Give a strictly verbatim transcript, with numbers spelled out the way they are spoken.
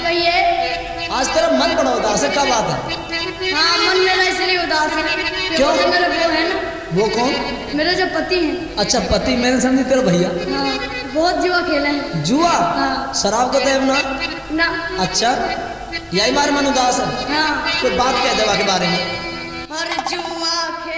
कहिए। आज तेरा मन बड़ा उदास है, क्या बात है? हाँ, मन मेरा इसलिए उदास है क्यों? जो मेरे वो है ना। वो कौन? मेरे जो पति हैं। अच्छा पति, मैंने समझी तेरा भैया। हाँ, बहुत जुआ खेला है। जुआ? हाँ। शराब को देव ना? ना। अच्छा, यही बार मन उदास है। हाँ। कोई बात कह देवा के बारे में। और जुआ खेल